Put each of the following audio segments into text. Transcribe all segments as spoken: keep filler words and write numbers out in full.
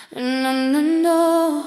No, no, no.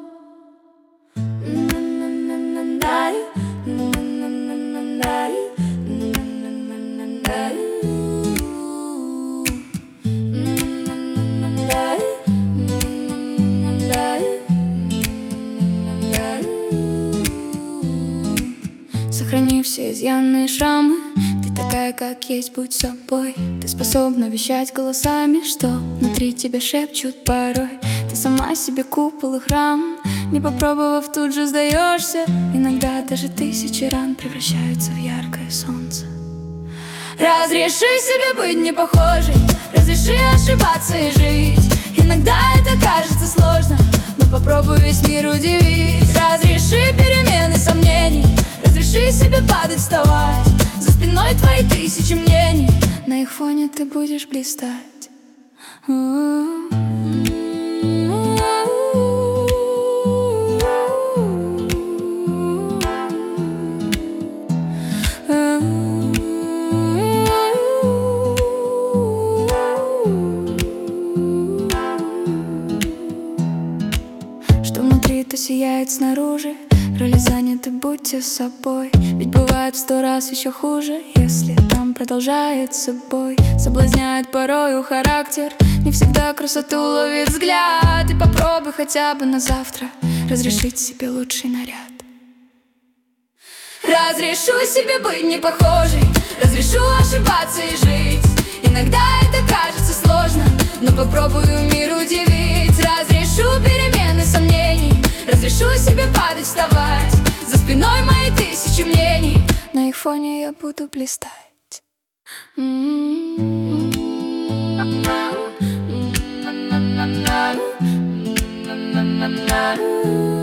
Сохрани все изъяны и шрамы. Ты такая, как есть, будь собой. Ты способна вещать голосами, что внутри тебя шепчут порой. Ты сама себе купол и храм. Не попробовав, тут же сдаешься. Иногда даже тысячи ран превращаются в яркое солнце. Разреши себе быть не похожей, разреши ошибаться и жить. Иногда это кажется сложно, но попробуй весь мир удивить. Разреши перемены сомнений, разреши себе падать, вставать. За спиной твои тысячи мнений, на их фоне ты будешь блистать. Что внутри, то сияет снаружи. Роли заняты, будьте собой. Ведь бывает в сто раз еще хуже, если там продолжается бой. Соблазняет порою характер, не всегда красоту ловит взгляд. И попробуй хотя бы на завтра разрешить себе лучший наряд. Разрешу себе быть не похожей, разрешу ошибаться и жить. Иногда это кажется сложно, но попробую мир удивить. Разрешу перемены сомнений, разрешу себе падать, вставать. За спиной мои тысячи мнений, на их фоне я буду блистать. Mm-hmm.